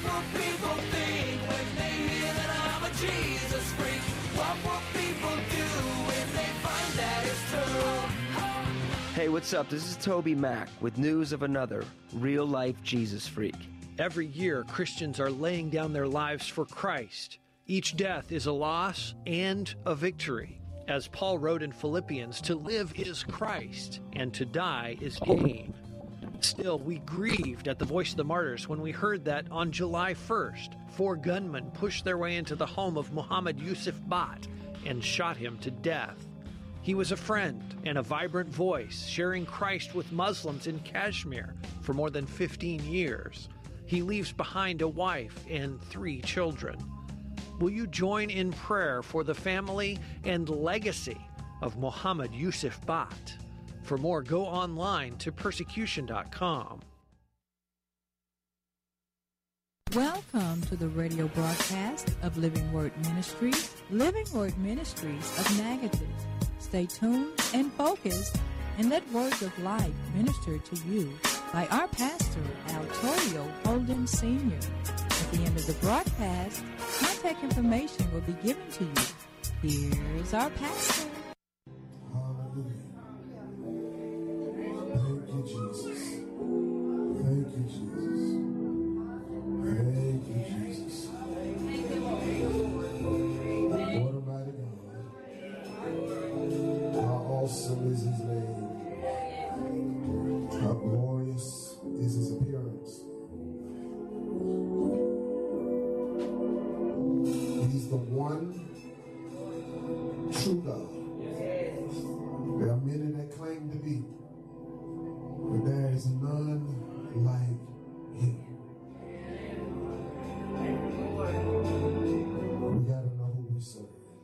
will people think when they hear that I'm a Jesus freak? What will people do when they find that it's true? Hey, what's up? This is Toby Mack with news of another real-life Jesus freak. Every year, Christians are laying down their lives for Christ. Each death is a loss and a victory. As Paul wrote in Philippians, to live is Christ, and to die is gain. Still, we grieved at the Voice of the Martyrs when we heard that on July 1st, 4 gunmen pushed their way into the home of Muhammad Yusuf Bhat and shot him to death. He was a friend and a vibrant voice, sharing Christ with Muslims in Kashmir for more than 15 years. He leaves behind a wife and 3 children. Will you join in prayer for the family and legacy of Muhammad Yusuf Bhat? For more, go online to persecution.com. Welcome to the radio broadcast of Living Word Ministries, Living Word Ministries of Negative. Stay tuned and focused and let words of life minister to you by our pastor, Altorio Holden Sr. At the end of the broadcast, contact information will be given to you. Here's our pastor. Hallelujah. Thank you, Jesus. Thank you, Jesus. Thank you, Jesus. What a mighty God. How awesome is his name. How glorious is his appearance. He's the one true God. There are many that claim to be, but there is none like him. We got to know who we serve.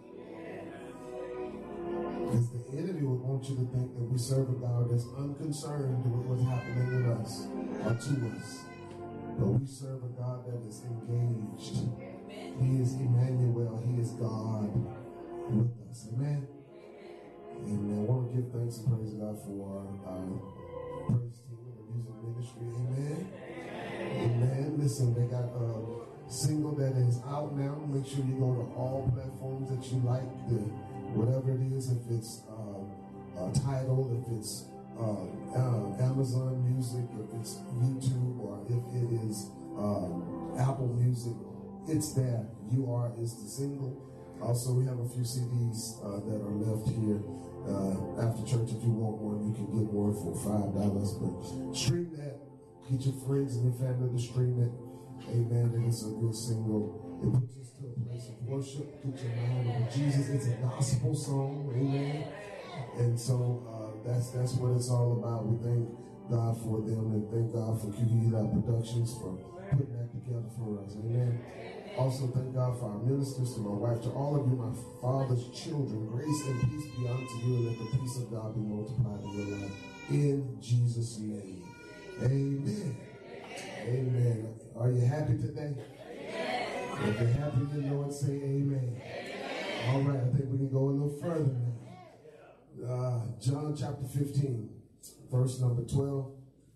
Because the enemy would want you to think that we serve a God that's unconcerned with what's happening in us or to us. But we serve a God that is engaged. He is Emmanuel. He is God with us. Amen. Amen. I want to give thanks and praise God for our praise team and the music ministry. Amen. Amen. Listen, they got a single that is out now. Make sure you go to all platforms that you like. Whatever it is, if it's Tidal, if it's Amazon Music, if it's YouTube, or if it is Apple Music, it's there. You Are is the single. Also, we have a few CDs that are left here after church. If you want one, you can get one for $5. But stream that. Get your friends and your family to stream it. Amen. And it's a good single. It puts us to a place of worship. Get your mind on Jesus. It's a gospel song. Amen. And so that's what it's all about. We thank God for them and thank God for QE Productions for putting that together for us. Amen. Also thank God for our ministers, to my wife, to all of you, my father's children. Grace and peace be unto you, and let the peace of God be multiplied in your life. In Jesus' name. Amen. Amen. Are you happy today? If you're happy in the Lord, say amen. All right, I think we can go a little further now. John chapter 15, verse number 12.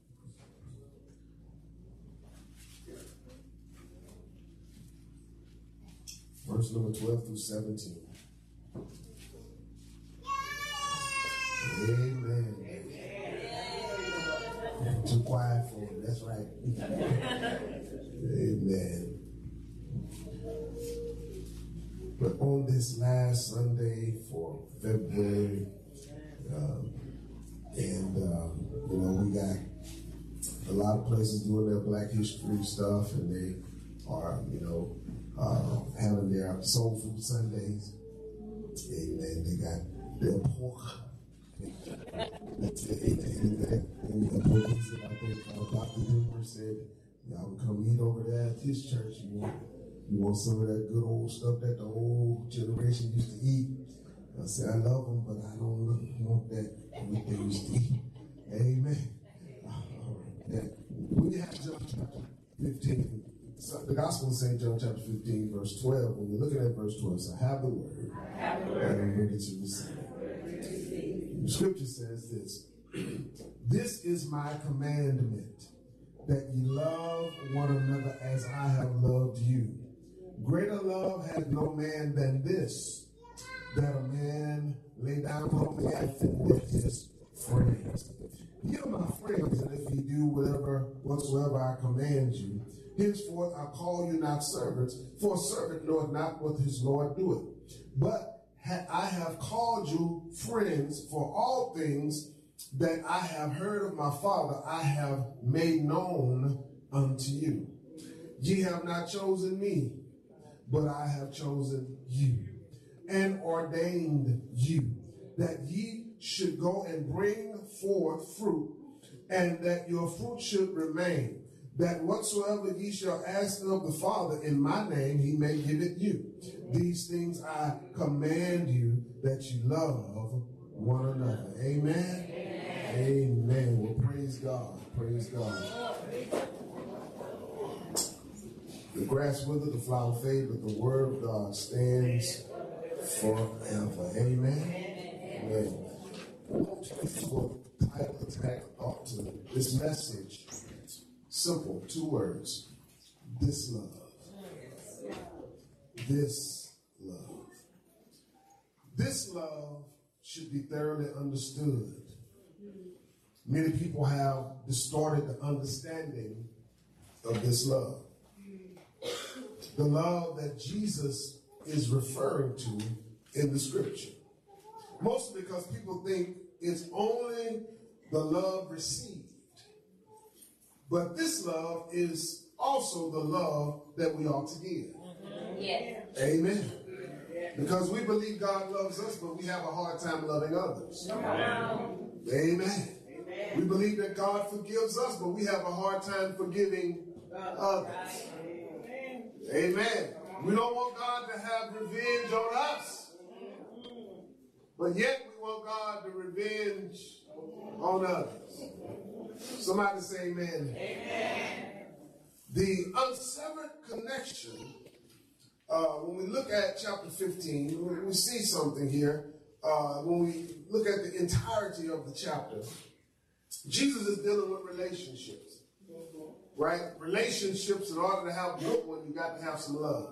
Verse number 12 through 17. Amen. Too quiet for him. That's right. Amen. But on this last Sunday for February, we got a lot of places doing their Black History stuff, and they are, having their Soul Food Sundays. Amen. They got their pork. Dr. Denver said, y'all can come eat over there at his church. You want some of that good old stuff that the old generation used to eat. I said, I love them, but I don't want that what they used to eat. Amen. All right. When you have John chapter 15, so the Gospel of St. John chapter 15, verse 12, when you're looking at verse 12, so have the word, and I'm ready to receive it. The scripture says this, this is my commandment, that ye love one another as I have loved you. Greater love hath no man than this, that a man lay down for his life for his friends. Ye are my friends, and if ye do whatsoever I command you, henceforth I call you not servants, for a servant knoweth not what his Lord doeth. But I have called you friends, for all things that I have heard of my Father I have made known unto you. Ye have not chosen me, but I have chosen you, and ordained you, that ye should go and bring forth fruit, and that your fruit should remain, that whatsoever ye shall ask of the Father in my name, he may give it you. These things I command you, that you love one another. Amen? Amen. Amen. Well, praise God. Praise God. The grass withers, the flower fades, but the word of God stands forever. Amen? Amen. For title attack thought to this message, simple, 2 words: this love. This love. This love should be thoroughly understood. Many people have distorted the understanding of this love. The love that Jesus is referring to in the scripture. Mostly because people think it's only the love received. But this love is also the love that we ought to give. Yes. Amen. Because we believe God loves us, but we have a hard time loving others. Amen. We believe that God forgives us, but we have a hard time forgiving others. Amen. We don't want God to have revenge on us, but yet we want God to revenge on others. Somebody say amen. Amen. The unsevered connection, when we look at chapter 15, we see something here. When we look at the entirety of the chapter, Jesus is dealing with relationships. Right? Relationships, in order to have a good one, you got to have some love.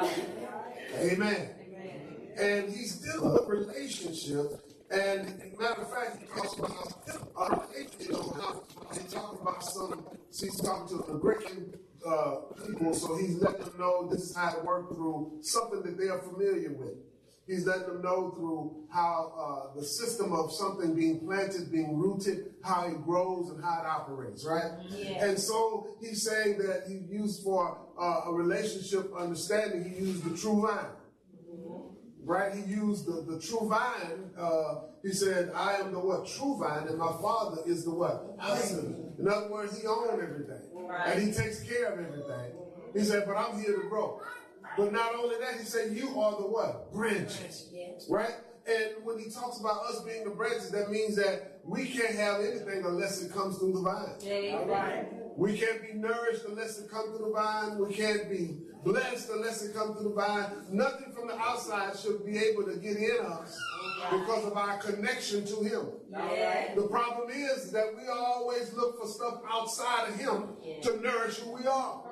Amen. And he's dealing with relationships. And matter of fact, he talks about he's talking about he's talking to the Greek people, so he's letting them know this is how to work through something that they are familiar with. He's letting them know through how the system of something being planted, being rooted, how it grows and how it operates, right? Yeah. And so he's saying that he used for a relationship understanding, he used the true vine. Right? He used the true vine. He said, I am the what? True vine, and my Father is the what? Husband. In other words, he owns everything. Right. And he takes care of everything. He said, but I'm here to grow. But not only that, he said, you are the what? Branches. Right? And when he talks about us being the branches, that means that we can't have anything unless it comes through the vine. Yeah, right. We can't be nourished unless it comes through the vine. We can't be blessed unless it comes through the vine. Nothing from the outside should be able to get in us because of our connection to him. Yeah. The problem is that we always look for stuff outside of him to nourish who we are.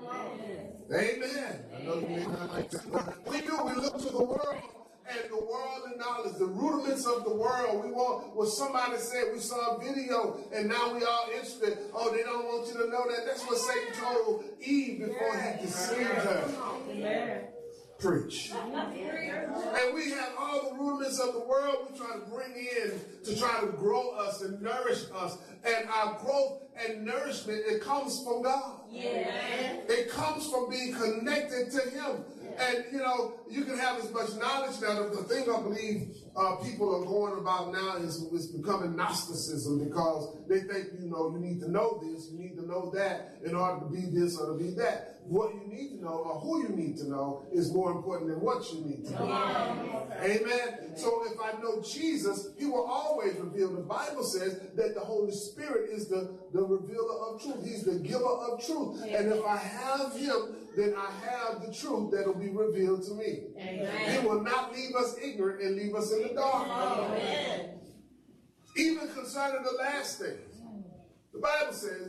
Amen. I know you may not like that. We do. We look to the world and the worldly knowledge, the rudiments of the world. We want what somebody said. We saw a video and now we all interested. Oh, they don't want you to know that. That's what Satan told Eve before he deceived her. Amen. Preach. And we have all the rudiments of the world we try to bring in to try to grow us and nourish us. And our growth and nourishment, it comes from God. Yeah. It comes from being connected to him. And, you know, you can have as much knowledge now. The thing I believe people are going about now is becoming Gnosticism, because they think, you know, you need to know this, you need to know that in order to be this or to be that. What you need to know or who you need to know is more important than what you need to know. Yeah. Amen? So if I know Jesus, he will always reveal. The Bible says that the Holy Spirit is the revealer of truth. He's the giver of truth. And if I have him, then I have the truth that will be revealed to me. Amen. He will not leave us ignorant and leave us in the dark. Amen. Even concerning the last things. The Bible says this,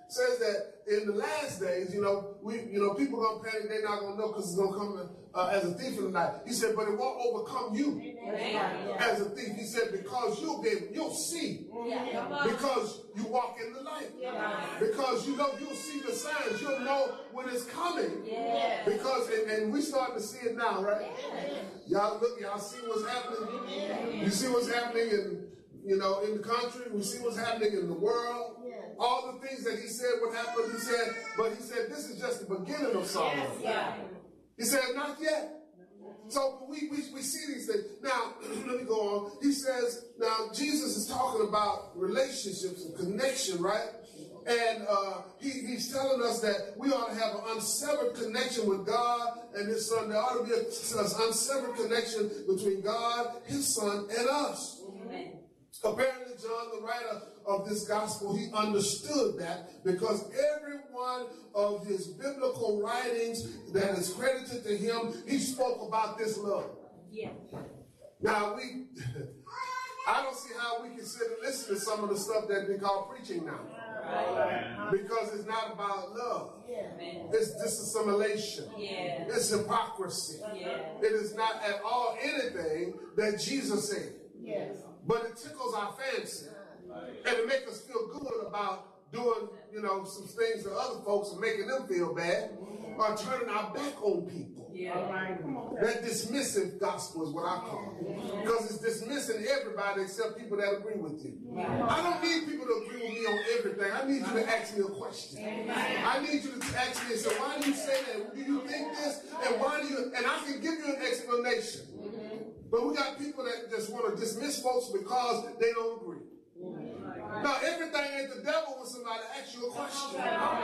says that in the last days, people gonna panic. They're not gonna know because it's gonna come as a thief in the night. He said, but it won't overcome you as a thief. He said, because you'll see, because you walk in the light, because you'll see the signs. You'll know when it's coming, because and we starting to see it now, right? Y'all see what's happening. You see what's happening in the country. We see what's happening in the world. All the things that he said would happen, he said, this is just the beginning of something. He said, not yet. So we see these things. Now, let me go on. He says, now Jesus is talking about relationships and connection, right? And he's telling us that we ought to have an unsevered connection with God and his son. There ought to be an unsevered connection between God, his son, and us. Amen. Apparently, John, the writer of this gospel, he understood that because every one of his biblical writings that is credited to him, he spoke about this love. Yeah. Now, I don't see how we can sit and listen to some of the stuff that they call preaching now. Because it's not about love. It's disassimilation. It's hypocrisy. It is not at all anything that Jesus said. But it tickles our fancy. And it makes us feel good about doing, some things to other folks and making them feel bad, or turning our back on people. That dismissive gospel is what I call it. Because it's dismissing everybody except people that agree with you. I don't need people to agree with me on everything. I need you to ask me a question. I need you to ask me and say, why do you say that? Do you think this? And why do you? And I can give you an explanation. But we got people that just want to dismiss folks because they don't agree. Now, everything ain't the devil when somebody asks you a question.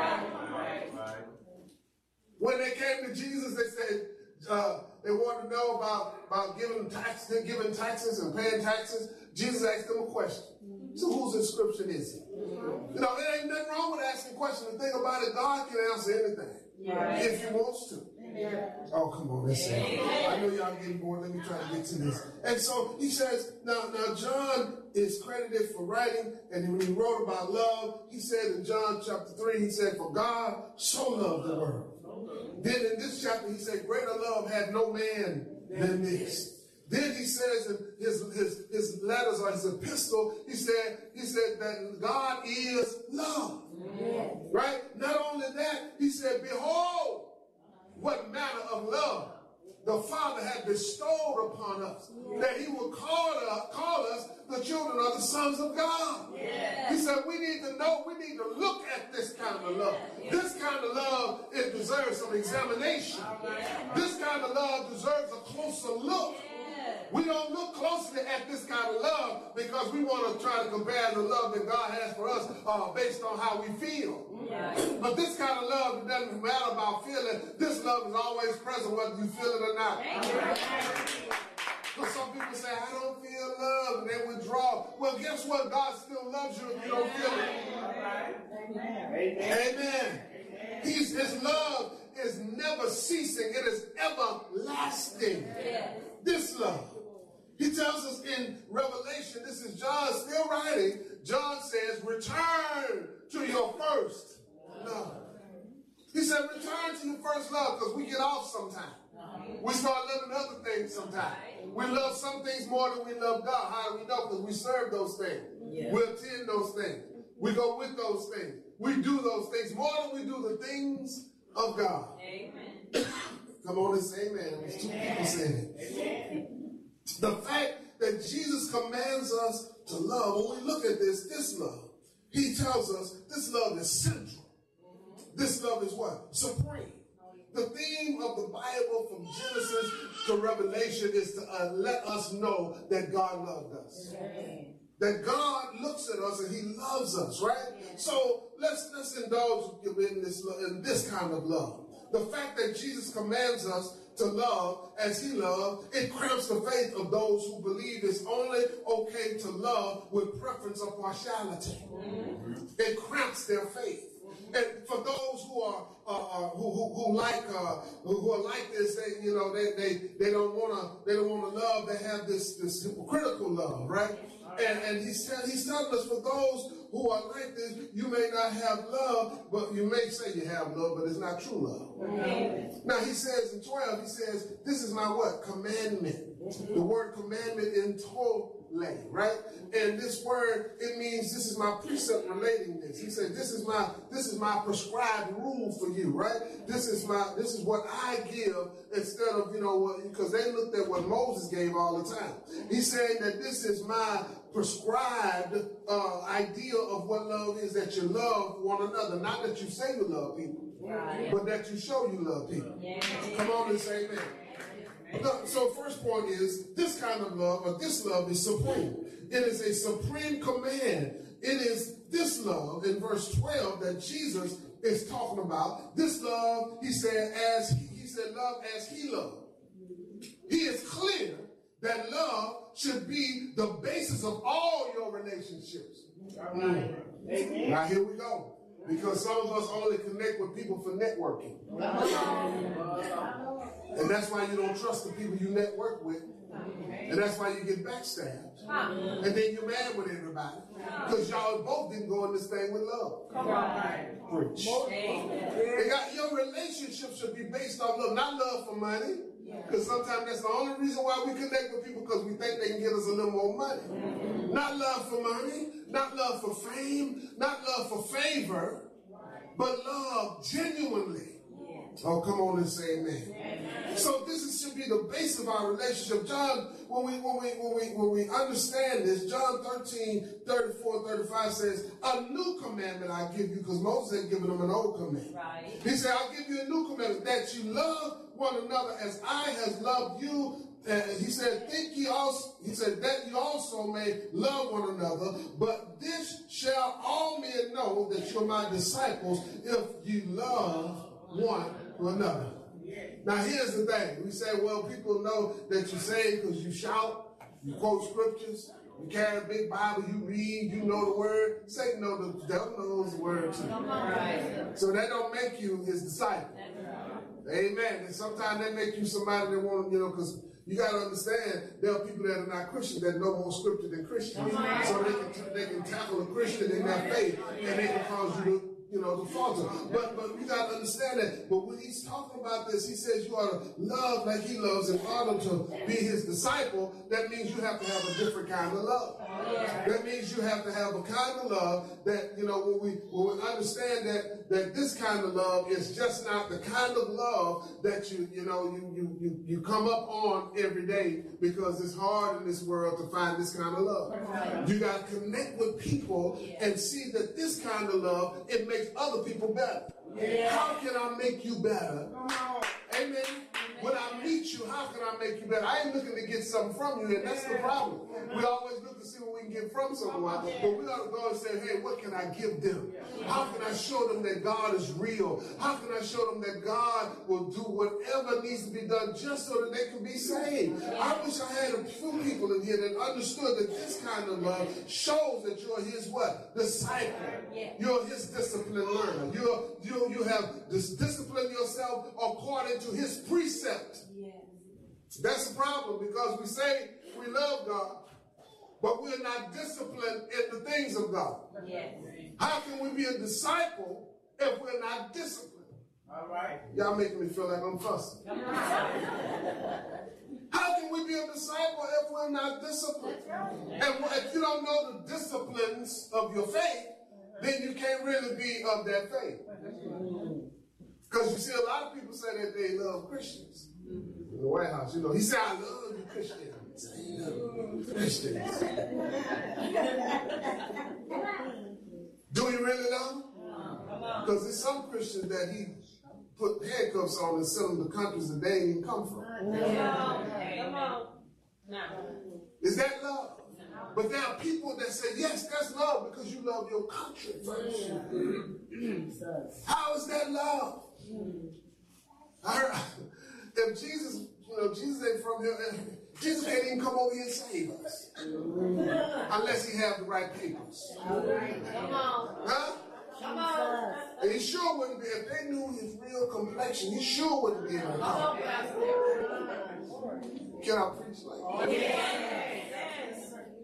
When they came to Jesus, they said they wanted to know about giving taxes and paying taxes. Jesus asked them a question. So whose inscription is it? There ain't nothing wrong with asking questions. The thing about it, God can answer anything if he wants to. Oh, come on, listen. I know y'all getting bored. Let me try to get to this. And so he says, now John is credited for writing, and when he wrote about love, he said in John chapter 3, he said, for God so loved the world. Then in this chapter, he said, greater love had no man than this. Then he says in his letters or his epistle, he said that God is love. Right? Not only that, he said, behold, what manner of love the Father had bestowed upon us, that he would call us the children of the sons of God. He said we need to know, we need to look at this kind of love. This kind of love, it deserves some examination. This kind of love deserves a closer look. We don't look closely at this kind of love because we want to try to compare the love that God has for us based on how we feel. But this kind of love, it doesn't matter about feeling. This love is always present whether you feel it or not. Because some people say, I don't feel love, and they withdraw. Well, guess what? God still loves you if you don't feel it. Amen. His love is never ceasing. It is everlasting. This love. He tells us in Revelation, this is John still writing, John says, return to your first love. He said, return to your first love, because we get off sometimes. We start loving other things sometimes. We love some things more than we love God. How do we know? Because we serve those things. We attend those things. We go with those things. We do those things more than we do the things of God. Amen. Come on and say amen. There's two people saying it. The fact that Jesus commands us to love, when we look at this love, he tells us this love is central. This love is what? Supreme. The theme of the Bible from Genesis to Revelation is to let us know that God loved us. That God looks at us and he loves us, right? So let's indulge in this kind of love. The fact that Jesus commands us to love as he loved, it cramps the faith of those who believe it's only okay to love with preference or partiality. It cramps their faith. And for those who are who are like this, they don't want to love. They have this hypocritical love, right? And he's telling us, for those who are like this, you may not have love, but you may say you have love, but it's not true love. Amen. Now he says in 12, he says, this is my what? Commandment. The word commandment in tole, right? And this word, it means this is my precept relating this. He said, this is my prescribed rule for you, right? This is what I give instead of, because they looked at what Moses gave all the time. He's saying that this is my prescribed idea of what love is, that you love one another. Not that you say you love people, but that you show you love people. Come on and say amen. So first point is, this kind of love, or this love, is supreme. It is a supreme command. It is this love in verse 12 that Jesus is talking about. This love, he said, love as he loved. He is clear that love should be the basis of all your relationships. Now here we go. Because some of us only connect with people for networking. And that's why you don't trust the people you network with. And that's why you get backstabbed. And then you're mad with everybody. Because y'all both didn't go in this thing with love. Preach. Your relationship should be based on love, not love for money. Because sometimes that's the only reason why we connect with people, because we think they can get us a little more money. Not love for money, not love for fame, not love for favor, but love genuinely. Oh, come on and say amen. So this should be the base of our relationship. John, when we understand this, John 13:34-35 says, a new commandment I give you, because Moses had given them an old commandment. Right. He said, I'll give you a new commandment, that you love one another as I have loved you. And he said, that you also may love one another, but this shall all men know that you're my disciples if you love one another. Now here's the thing. We say, well, people know that you say because you shout, you quote scriptures, you carry a big Bible, you read, you know the word. Satan knows, the devil knows the word too. So that don't make you his disciple. Amen. And sometimes they make you somebody that want, because you got to understand, there are people that are not Christians that know more scripture than Christians. So they can tackle a Christian in their faith, and they can cause you to to falter. But you got to understand that. But when he's talking about this, he says you ought to love like he loves in order to be his disciple. That means you have to have a different kind of love. That means you have to have a kind of love that, when we understand that this kind of love is just not the kind of love that you come up on every day, because it's hard in this world to find this kind of love. You got to connect with people and see that this kind of love, it makes other people better. How can I make you better? Amen. When I meet you, how can I make you better? I ain't looking to get something from you, and that's the problem. We always look to see what we can get from someone, but we ought to go and say, hey, what can I give them? How can I show them that God is real? How can I show them that God will do whatever needs to be done just so that they can be saved? I wish I had a few people in here that understood that this kind of love shows that you're his what? Disciple. You're his disciplined learner. You have disciplined yourself according to his precept. That's the problem, because we say we love God, but we're not disciplined in the things of God. How can we be a disciple if we're not disciplined? All right. Y'all making me feel like I'm fussing. How can we be a disciple if we're not disciplined? And if you don't know the disciplines of your faith, then you can't really be of that faith. Because you see, a lot of people say that they love Christians. In the White House, he said, I love you Christians. I love Christians. Do he really love them? Because there's some Christians that he put handcuffs on and sent them to countries that they ain't even come from. Come on. Is that love? But there are people that say, yes, that's love because you love your country first. How is that love? I heard, if Jesus, Jesus ain't from here, Jesus can't even come over here and save us. Unless he have the right papers. Come on. Huh? Come on. And he sure wouldn't be, if they knew his real complexion, he sure wouldn't be able to come. Can I preach like that? Yes.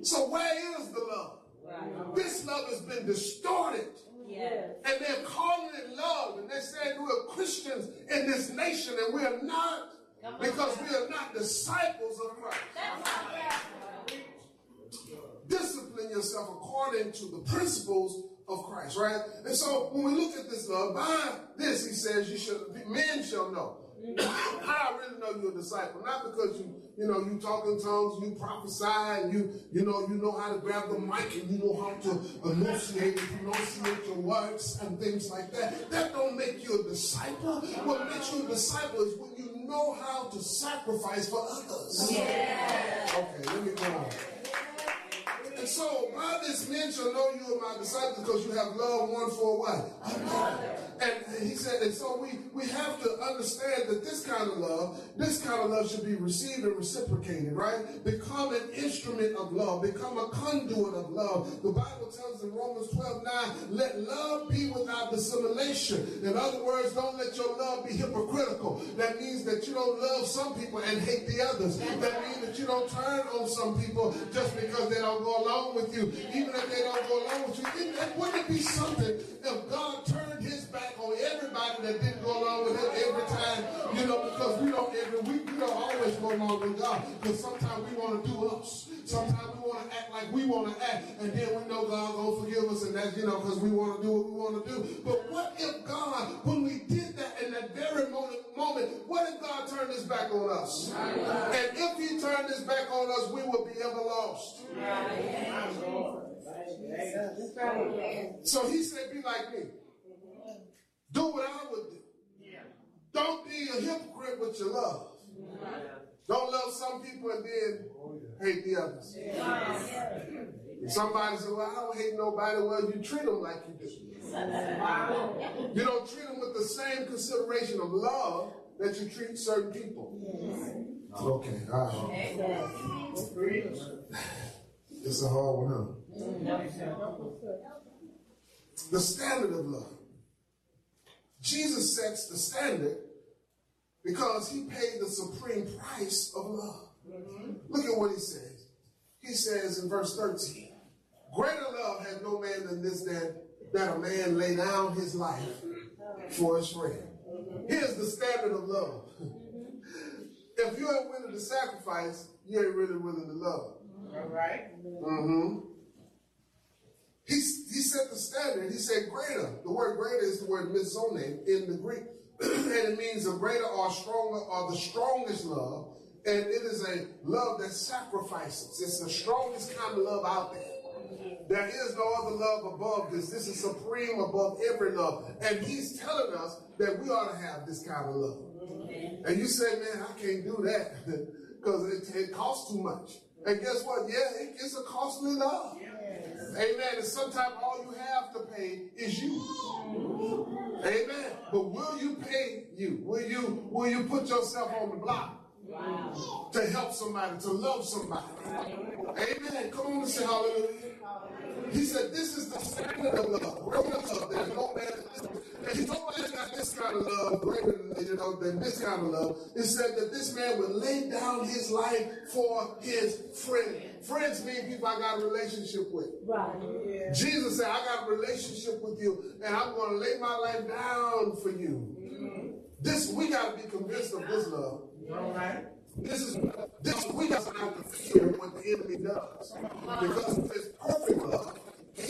So where is the love? This love has been distorted. And they're calling it love. And they're saying we're Christians in this nation, and we are not, because we are not disciples of Christ. Discipline yourself according to the principles of Christ, right? And so when we look at this love, by this he says men shall know. I really know you're a disciple, not because you talk in tongues, you prophesy, and you know how to grab the mic, and you know how to enunciate and pronunciate your words and things like that. That don't make you a disciple. What makes you a disciple is when you know how to sacrifice for others. Yeah. Okay, let me go on. And so, by this men shall know you are my disciples, because you have love one for what? Another. And he said, and so we have to understand that this kind of love should be received and reciprocated, right? Become an instrument of love. Become a conduit of love. The Bible tells us in Romans 12:9, let love be without dissimulation. In other words, don't let your love be hypocritical. That means that you don't love some people and hate the others. That means that you don't turn on some people just because they don't go along with you. Even if they don't go along with you, wouldn't it be something if God turned his back on everybody that didn't go along with him every time? Because we don't always go along with God, because sometimes we want to do us. Sometimes we want to act like we want to act, and then we know God will forgive us, and that's, because we want to do what we want to do. But what if God, when we did that in that very moment, what if God turned his back on us? And if he turned his back on us, we would be ever lost. So he said, be like me. Do what I would do. Don't be a hypocrite with your love. Don't love some people and then hate the others. Somebody said, well, I don't hate nobody. Well, you treat them like you do. You don't treat them with the same consideration of love that you treat certain people. Okay, all right. It's a hard one, huh? The standard of love. Jesus sets the standard because he paid the supreme price of love. Look at what he says. He says in verse 13, greater love has no man than this, that a man lay down his life for his friend. Here's the standard of love. If you ain't willing to sacrifice, you ain't really willing to love. All right. He set the standard. He said greater. The word greater is the word mizone in the Greek. And it means a greater or stronger or the strongest love. And it is a love that sacrifices. It's the strongest kind of love out there. There is no other love above this. This is supreme above every love. And he's telling us that we ought to have this kind of love. And you say, man, I can't do that because it costs too much. And guess what? Yeah, it's a costly love. Amen. And sometimes all you have to pay is you. Amen. But will you pay you? Will you put yourself on the block? Wow. To help somebody, to love somebody? Amen. Come on and say hallelujah. He said, this is the standard of love. Greater love. There's no man. And nobody's got this kind of love greater than this kind of love. It said that this man would lay down his life for his friend. Friends mean people I got a relationship with. Right. Yeah. Jesus said, I got a relationship with you, and I'm going to lay my life down for you. We got to be convinced of this love. All right. We got to fear what the enemy does. Because it's perfect love.